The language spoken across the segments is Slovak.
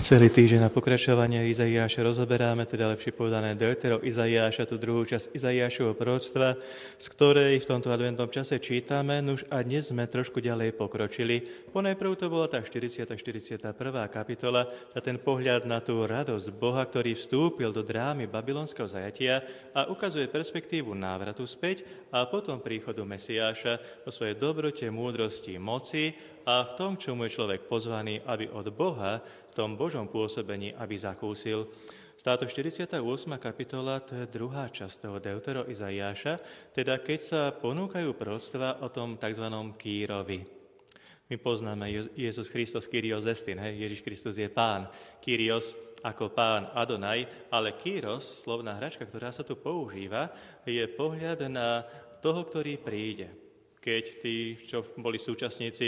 Celý týždeň na pokračovanie Izaiáša rozoberáme, teda lepšie povedané Deutero Izaiáša, tú druhú časť Izaiášovho proroctva, z ktorej v tomto adventnom čase čítame, nuž a dnes sme trošku ďalej pokročili. Ponajprv to bola tá 40. 41. kapitola, a ten pohľad na tú radosť Boha, ktorý vstúpil do drámy babylonského zajatia a ukazuje perspektívu návratu späť a potom príchodu Mesiáša o svojej dobrote, múdrosti, moci a v tom, čomu je človek pozvaný, aby od Boha v tom Božom pôsobení, aby zakúsil. Táto 48. kapitola, to je druhá časť toho Deutero Izaiáša, teda keď sa ponúkajú proroctvá o tom tzv. Kýrovi. My poznáme Jezus Kristus, Kyrios estin, Ježiš Kristus je Pán. Kyrios ako Pán Adonaj, ale Kyros, slovná hračka, ktorá sa tu používa, je pohľad na toho, ktorý príde. Keď tí, čo boli súčasníci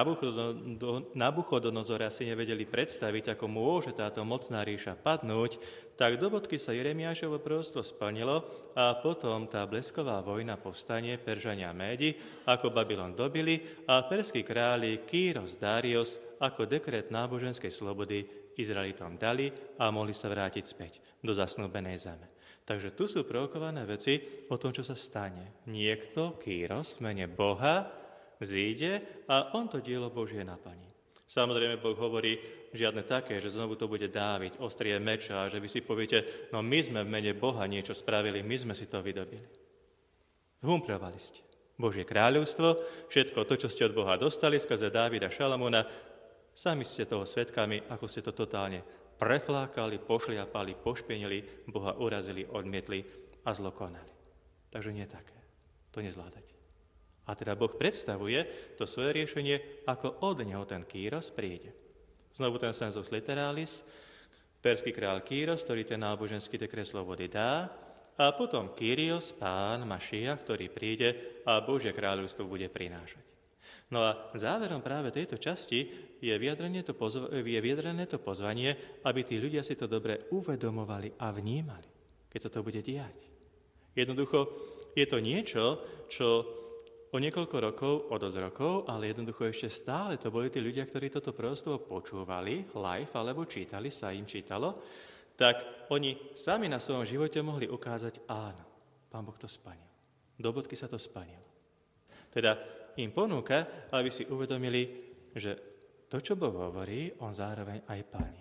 Nabuchodonozora, si nevedeli predstaviť, ako môže táto mocná ríša padnúť, tak do bodky sa Jeremiášovo proroctvo splnilo a potom tá blesková vojna povstane Peržania Médi, ako Babylon dobili a perskí králi Kýros Darius ako dekret náboženskej slobody Izraelitom dali a mohli sa vrátiť späť do zasnúbenej zeme. Takže tu sú prorokované veci o tom, čo sa stane. Niekto, Kýros, v mene Boha, vzíde a on to dielo Božie naplní. Samozrejme, Boh hovorí žiadne také, že znovu to bude Dávid, ostrie meča, že vy si poviete, no my sme v mene Boha niečo spravili, my sme si to vydobili. Zhumpľovali ste Božie kráľovstvo, všetko to, čo ste od Boha dostali, skrze Dávida Šalamúna, sami ste toho svedkami, ako ste to totálne preflákali, pošliapali, pošpienili, Boha urazili, odmietli a zlo konali. Takže nie také. To nezvládate. A teda Boh predstavuje to svoje riešenie, ako od neho ten Kýros príde. Znovu ten sensus literalis, perský král Kýros, ktorý ten náboženský dekret slobody dá, a potom Kyrios, Pán, Mašia, ktorý príde a Božie kráľovstvo bude prinášať. No a záverom práve tejto časti je vyjadrené to pozvanie, aby tí ľudia si to dobre uvedomovali a vnímali, keď sa to bude diať. Jednoducho je to niečo, čo o niekoľko rokov, o dosť rokov, ale jednoducho ešte stále to boli tí ľudia, ktorí toto proroctvo počúvali, live alebo čítali, sa im čítalo, tak oni sami na svojom živote mohli ukázať, áno, Pán Boh to splnil. Do bodky sa to splnilo. Teda im ponúka, aby si uvedomili, že to, čo Boh hovorí, on zároveň aj plní.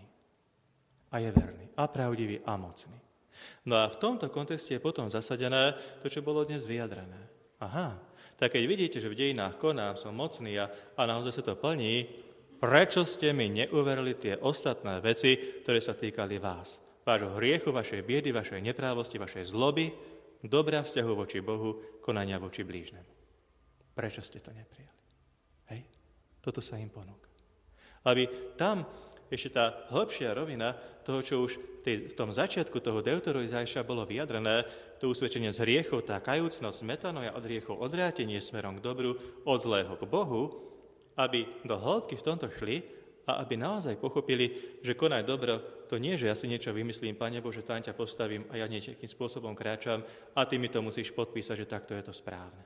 A je verný, a pravdivý, a mocný. No a v tomto kontexte je potom zasadené to, čo bolo dnes vyjadrené. Aha, tak keď vidíte, že v dejinách konám som mocný a naozaj sa to plní, prečo ste mi neuverili tie ostatné veci, ktoré sa týkali vás? Vášho hriechu, vašej biedy, vašej neprávosti, vašej zloby, dobrá vzťahu voči Bohu, konania voči blížnemu. Prečo ste to neprijali? Hej? Toto sa im ponúka. Aby tam ešte tá hĺbšia rovina toho, čo už v tom začiatku toho Deutero Izaiáša bolo vyjadrené, to usvedčenie z hriechov, tá kajúcnosť, metanoja od hriechov, odvrátenie smerom k dobru, od zlého k Bohu, aby do hĺbky v tomto šli a aby naozaj pochopili, že konaj dobro, to nie, že ja si niečo vymyslím, Pane Bože, tam ťa postavím a ja nejakým spôsobom kráčam a ty mi to musíš podpísať, že takto je to správne.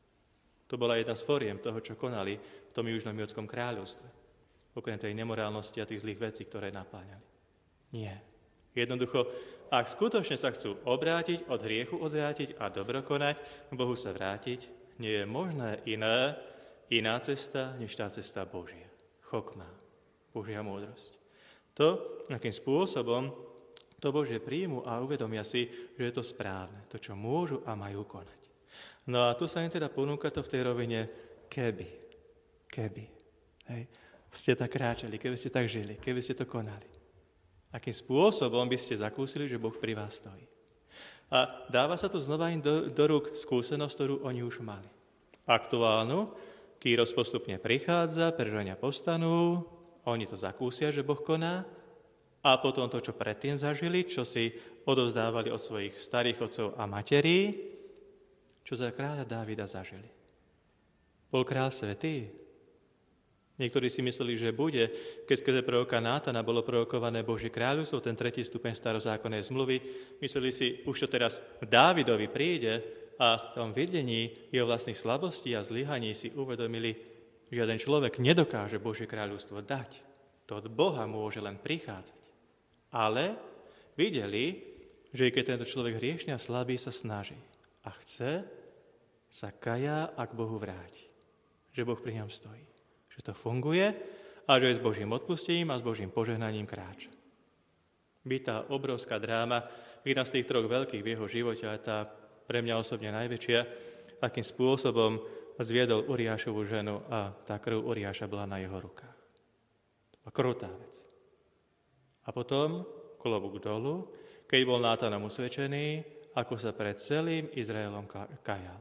To bola jedna z foriem toho, čo konali v tom južnom Jódskom kráľovstve. Okrem tej nemorálnosti a tých zlých vecí, ktoré napáňali. Nie. Jednoducho, ak skutočne sa chcú obrátiť, od hriechu odvrátiť a dobro konať, k Bohu sa vrátiť, nie je možné iná cesta, než tá cesta Božia. Chokma, Božia múdrosť. To, akým spôsobom to Božie príjmu a uvedomia si, že je to správne, to, čo môžu a majú konať. No a tu sa im teda ponúka to v tej rovine keby. Hej. Ste tak kráčali, keby ste tak žili, keby ste to konali. Akým spôsobom by ste zakúsili, že Boh pri vás stojí. A dáva sa tu znova im do rúk skúsenosť, ktorú oni už mali. Aktuálnu, Kýros postupne prichádza, Peržania povstanú, oni to zakúsia, že Boh koná, a potom to, čo predtým zažili, čo si odovzdávali od svojich starých otcov a materí, čo za kráľa Dávida zažili. Bol kráľ svätý. Niektorí si mysleli, že bude, keď skrze proroka Nátana bolo prorokované Božie kráľovstvo, ten 3. stupeň starozákonnej zmluvy. Mysleli si, už to teraz Dávidovi príde a v tom videní jeho vlastných slabostí a zlyhaní si uvedomili, že jeden človek nedokáže Božie kráľovstvo dať. To od Boha môže len prichádzať. Ale videli, že keď tento človek hriešný a slabý sa snaží a chce, sa kaja a k Bohu vráti. Že Boh pri ňom stojí. Že to funguje a že s Božím odpustením a s Božím požehnaním kráča. By tá obrovská dráma, jedna z tých troch veľkých v jeho živote, a tá pre mňa osobne najväčšia, akým spôsobom zviedol Uriášovu ženu a tá krv Uriáša bola na jeho rukách. To bola krutá vec. A potom, klobúk dolu, keď bol Nátanom usvedčený, ako sa pred celým Izraelom kajal.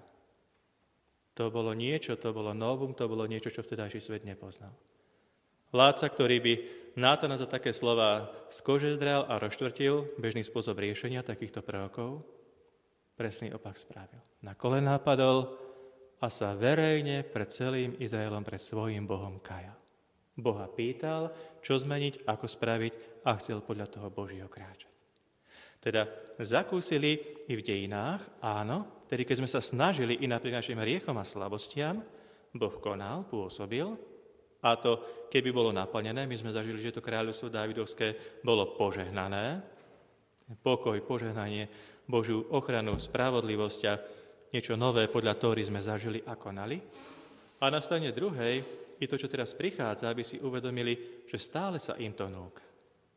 To bolo niečo, to bolo novum, to bolo niečo, čo vtedajší svet nepoznal. Vládca, ktorý by Nátana za také slova z kože zdral a rozštvrtil, bežný spôsob riešenia takýchto prorokov, presný opak spravil. Na kolená padol a sa verejne pred celým Izraelom, pred svojím Bohom kajal. Boha pýtal, čo zmeniť, ako spraviť a chcel podľa toho Božieho kráčať. Teda zakúsili i v dejinách, áno, tedy keď sme sa snažili i napriek našim hriechom a slabostiam, Boh konal, pôsobil, a to, keby bolo naplnené, my sme zažili, že to kráľovstvo Dávidovské bolo požehnané, pokoj, požehnanie, Božiu ochranu, spravodlivosť a niečo nové podľa Tóry sme zažili a konali. A na strane druhej je to, čo teraz prichádza, aby si uvedomili, že stále sa im to núka.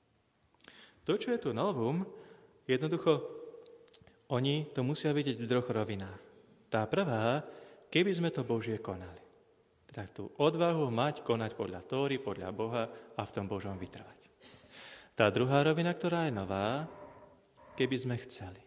To, čo je tu novum, jednoducho, oni to musia vidieť v troch rovinách. Tá prvá, keby sme to Božie konali. Teda tú odvahu mať, konať podľa Tóry, podľa Boha a v tom Božom vytrvať. Tá druhá rovina, ktorá je nová, keby sme chceli.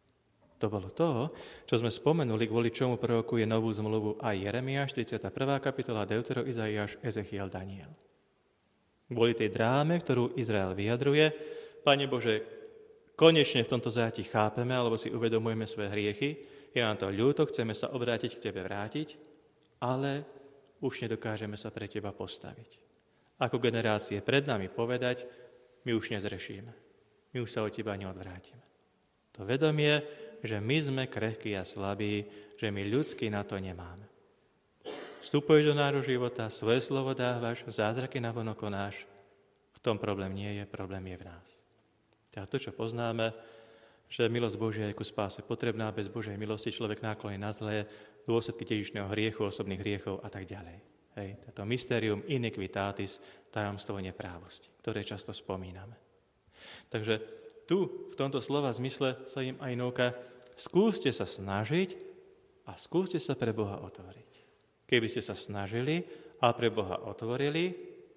To bolo to, čo sme spomenuli, kvôli čomu prorokuje novú zmluvu aj Jeremiáš, 31. kapitola, Deutero, Izaiáš, Ezechiel, Daniel. Kvôli tej dráme, ktorú Izrael vyjadruje, Pane Bože, konečne v tomto zajatí chápeme, alebo si uvedomujeme svoje hriechy, je nám to ľúto, chceme sa obrátiť k Tebe vrátiť, ale už nedokážeme sa pre Teba postaviť. Ako generácie pred nami povedať, my už nezrešíme. My už sa od Teba neodvrátime. To vedomie, že my sme krehkí a slabí, že my ľudsky na to nemáme. Vstupuješ do nášho života, svoje slovo dávaš, zázraky navonok konáš. V tom problém nie je, problém je v nás. Teda to, čo poznáme, že milosť Božia je ku spáse potrebná, bez Božej milosti človek náklonný na zlé, dôsledky dedičného hriechu, osobných hriechov a tak ďalej. Hej, toto mysterium iniquitatis, tajomstvo neprávosti, ktoré často spomíname. Takže tu, v tomto slova zmysle sa im aj núka, skúste sa snažiť a skúste sa pre Boha otvoriť. Keby ste sa snažili a pre Boha otvorili,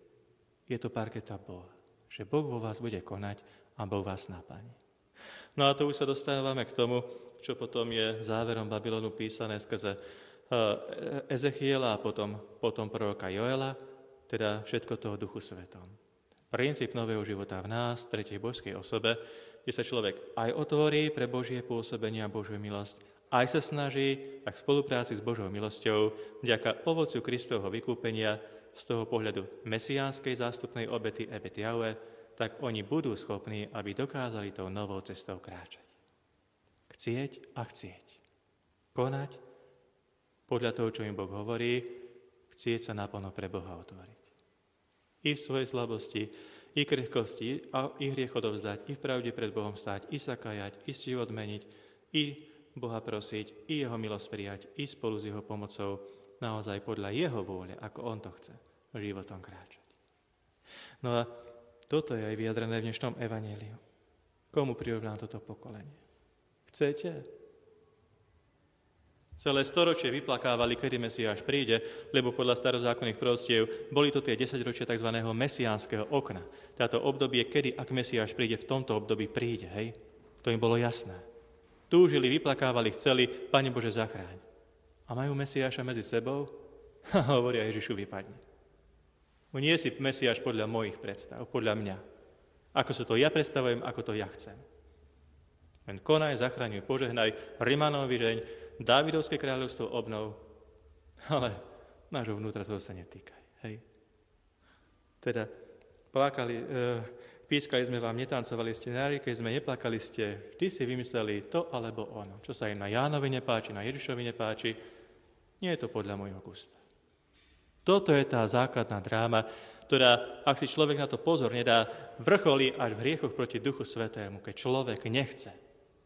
je to parketa Boha. Že Boh vo vás bude konať a Boh vás naplní. No a tu už sa dostávame k tomu, čo potom je záverom Babylonu písané skrze Ezechiela a potom proroka Joela, teda všetko toho Duchu Svetom. Princíp nového života v nás, v tretej božskej osobe, kde sa človek aj otvorí pre Božie pôsobenie a Božiu milosť, aj sa snaží, tak v spolupráci s Božou milosťou, vďaka ovocu Kristovho vykúpenia, z toho pohľadu mesiánskej zástupnej obety Ebet Jahve, tak oni budú schopní, aby dokázali tou novou cestou kráčať. Chcieť a chcieť. Konať podľa toho, čo im Boh hovorí, chcieť sa naplno pre Boha otvoriť. I v svojej slabosti, i krehkosti, a i hriech odovzdať, i v pravde pred Bohom stáť, i sa kajať, i si ho odmeniť, i Boha prosiť, i jeho milosť prijať, i spolu s jeho pomocou naozaj podľa jeho vôle, ako on to chce, životom kráčať. No a toto je aj vyjadrené v dnešnom evanjeliu. Komu prirovná toto pokolenie? Chcete? Celé storočie vyplakávali, kedy Mesiáš príde, lebo podľa starozákonných proroctiev boli to tie 10 ročia tzv. Mesiánskeho okna. Táto obdobie, kedy, ak Mesiáš príde, v tomto období príde, hej? To im bolo jasné. Túžili, vyplakávali, chceli, Pane Bože, zachráň. A majú Mesiáša medzi sebou? A hovoria, Ježišu, vypadni. Nie si Mesiáš podľa mojich predstav, podľa mňa. Ako sa to ja predstavujem, ako to ja chcem. Len konaj, zachraňuj, požehnaj, Rimanov vyžeň, Dávidovské kráľovstvo obnov, ale nášho vnútra toho sa netýkaj. Hej. Teda plakali, pískali sme vám, netancovali ste, keď sme neplakali ste, vždy si vymysleli to alebo ono. Čo sa im na Jánovi nepáči, na Ježišovi nepáči, nie je to podľa môjho gusta. Toto je tá základná dráma, ktorá, ak si človek na to pozor nedá, vrcholí až v hriechoch proti Duchu Svätému, keď človek nechce.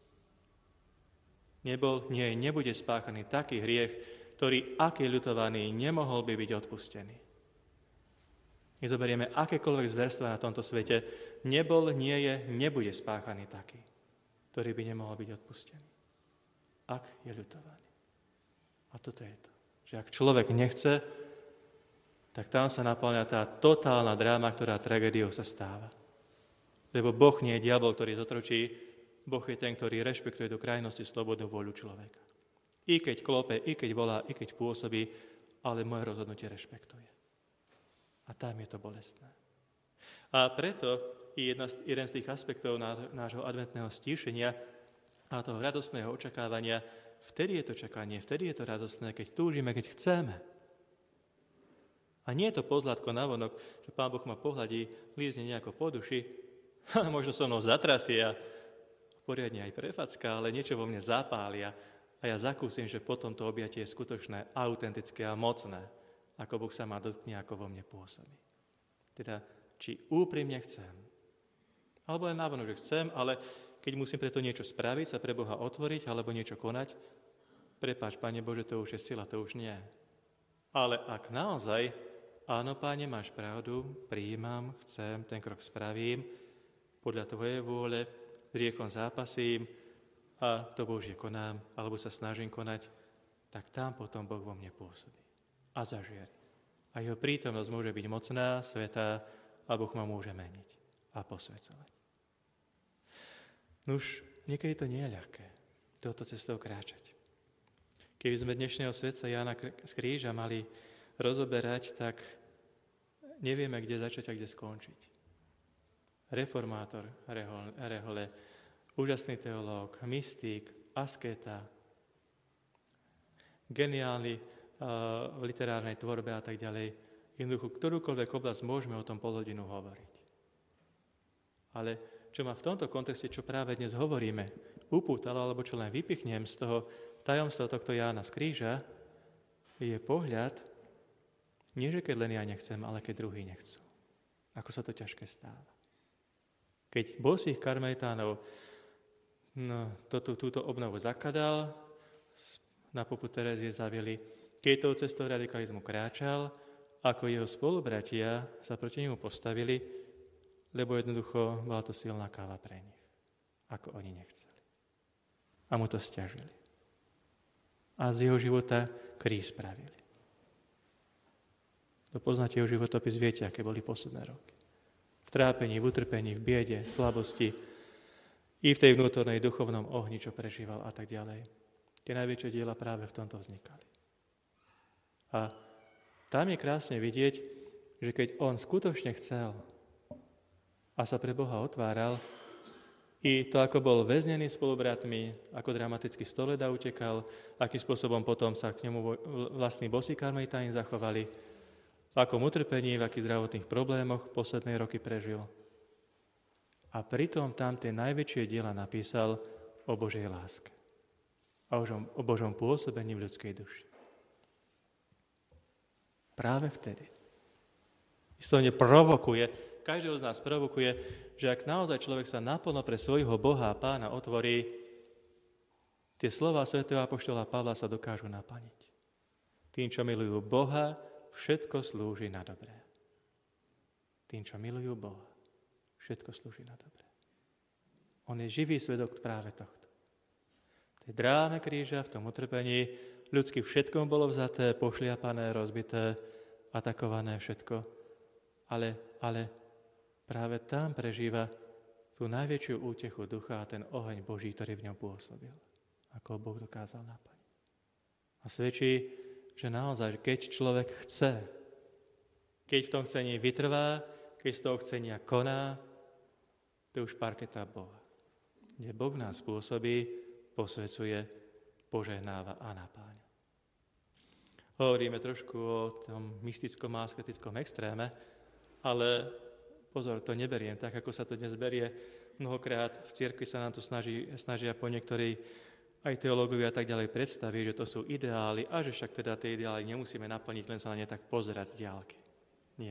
Nebude spáchaný taký hriech, ktorý, aký ľutovaný, nemohol by byť odpustený. My zoberieme akékoľvek zverstva na tomto svete, nebude spáchaný taký, ktorý by nemohol byť odpustený, ak je ľutovaný. A toto je to, že ak človek nechce, tak tam sa naplňa tá totálna dráma, ktorá tragédiou sa stáva. Lebo Boh nie je diabol, ktorý zotročí, Boh je ten, ktorý rešpektuje do krajnosti slobodnú voľu človeka. I keď klope, i keď volá, i keď pôsobí, ale moje rozhodnutie rešpektuje. A tam je to bolestné. A preto jeden z tých aspektov nášho adventného stíšenia a toho radostného očakávania, vtedy je to čakanie, vtedy je to radostné, keď túžime, keď chceme. A nie je to pozlátko navonok, že Pán Boh ma pohľadí, lízne nejako po duši, možno so mnou zatrasie a poriadne aj prefacká, ale niečo vo mne zapália a ja zakúsim, že potom to objatie je skutočné, autentické a mocné, ako Boh sa ma dotkne, ako vo mne pôsobí. Teda, či úprimne chcem, alebo len navonok, že chcem, ale keď musím preto niečo spraviť, sa pre Boha otvoriť, alebo niečo konať, prepáč, Pane Bože, to už je sila, to už nie. Ale ak naozaj, áno, Páne, máš pravdu, prijímam, chcem, ten krok spravím, podľa Tvojej vôle, hriechom zápasím a to Božie konám, alebo sa snažím konať, tak tam potom Boh vo mne pôsobí a zažiari. A jeho prítomnosť môže byť mocná, svätá a Boh ma môže meniť a posväcovať. Nuž, niekedy to nie je ľahké, touto cestou kráčať. Keby sme dnešného svätca Jána z Kríža mali rozoberať, tak nevieme, kde začať a kde skončiť. Reformátor Rehole, úžasný teológ, mystik, askéta, geniálny v literárnej tvorbe a tak ďalej. Jednoducho, ktorúkoľvek oblasť môžeme o tom pol hodinu hovoriť. Ale čo ma v tomto kontexte, čo práve dnes hovoríme, upútalo, alebo čo len vypichnem z toho tajomstva tohto Jána z Kríža, je pohľad, nie že keď len ja nechcem, ale keď druhí nechcú. Ako sa to ťažké stáva. Keď bosých karmelitánov túto obnovu zakladal, na popud Terézie zavieli, keď tou cestou radikalizmu kráčal, ako jeho spolubratia sa proti nemu postavili, lebo jednoducho bola to silná káva pre nich, ako oni nechceli. A mu to sťažili. A z jeho života kríž spravili. Kto poznáte jeho životopis, viete, aké boli posledné roky. V trápení, v utrpení, v biede, v slabosti, i v tej vnútornej duchovnom ohni, čo prežíval a tak ďalej. Tie najväčšie diela práve v tomto vznikali. A tam je krásne vidieť, že keď on skutočne chcel a sa pre Boha otváral, i to, ako bol väznený spolubratmi, ako dramaticky z Toleda utekal, akým spôsobom potom sa k nemu vlastní bosí karmelitáni zachovali, v akom utrpení, v akých zdravotných problémoch posledné roky prežil. A pritom tam tie najväčšie diela napísal o Božej láske a o Božom pôsobení v ľudskej duši. Práve vtedy. Istovne provokuje, každého z nás provokuje, že ak naozaj človek sa naplno pre svojho Boha a Pána otvorí, tie slová svätého apoštola Pavla sa dokážu naplniť. Tým, čo milujú Boha, všetko slúži na dobré. Tým, čo milujú Boha, všetko slúži na dobré. On je živý svedok práve tohto. V tej dráme kríža, v tom utrpení, ľudsky všetkom bolo vzaté, pošliapané, rozbité, atakované všetko. Ale práve tam prežíva tú najväčšiu útechu ducha a ten oheň Boží, ktorý v ňom pôsobil. Ako Boh dokázal naplniť. A svedčí, že naozaj, keď človek chce, keď v tom chcení vytrvá, keď z toho chcenia koná, to už parketa Boha. Kde Boh nás pôsobí, posvecuje, požehnáva a napáňa. Hovoríme trošku o tom mystickom a asketickom extréme, ale pozor, to neberiem tak, ako sa to dnes berie. Mnohokrát v cirkvi sa nám to snažia po niektorí aj teológovia a tak ďalej predstaviť, že to sú ideály a že však teda tie ideály nemusíme naplniť, len sa na ne tak pozerať z diaľky. Nie.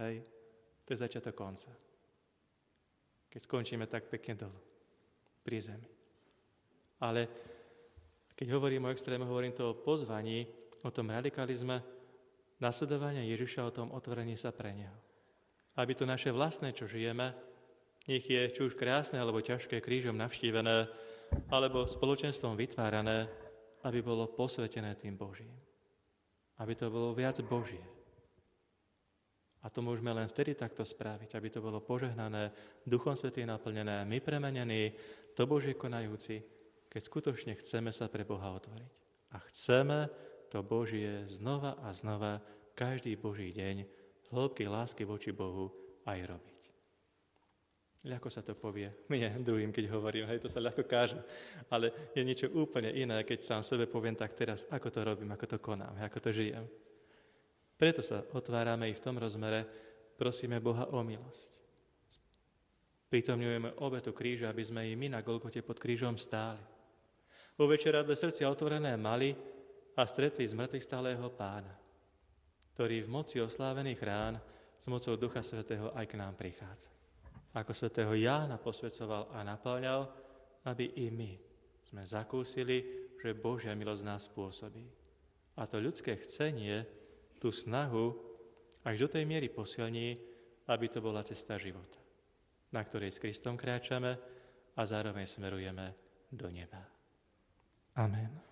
Hej? To je začiatok konca. Keď skončíme tak pekne dolu, pri zemi. Ale keď hovorím o extréme, hovorím to o pozvaní, o tom radikalizme, nasledovania Ježiša, o tom otvorení sa pre Neho. Aby to naše vlastné, čo žijeme, nech je či už krásne alebo ťažké, krížom navštívené, alebo spoločenstvom vytvárané, aby bolo posvetené tým Božím. Aby to bolo viac Božie. A to môžeme len vtedy takto spraviť, aby to bolo požehnané, Duchom Svätým naplnené, my premenení, to Božie konajúci, keď skutočne chceme sa pre Boha otvoriť. A chceme to Božie znova a znova, každý Boží deň, z hĺbky lásky voči Bohu aj robiť. Ľahko sa to povie mne druhým, keď hovorím, hej, to sa ľahko káže, ale je niečo úplne iné, keď sám sebe poviem tak teraz, ako to robím, ako to konám, ako to žijem. Preto sa otvárame i v tom rozmere, prosíme Boha o milosť. Pritomňujeme obetu kríža, aby sme i my na Golgote pod krížom stáli. Vo večeradle srdcia otvorené mali a stretli zmrtvých stálého Pána, ktorý v moci oslávených rán s mocou Ducha Svätého aj k nám prichádza. Ako svätého Jána posvedcoval a naplňal, aby i my sme zakúsili, že Božia milosť nás spôsobí. A to ľudské chcenie, tú snahu, až do tej miery posilní, aby to bola cesta života, na ktorej s Kristom kráčame a zároveň smerujeme do neba. Amen.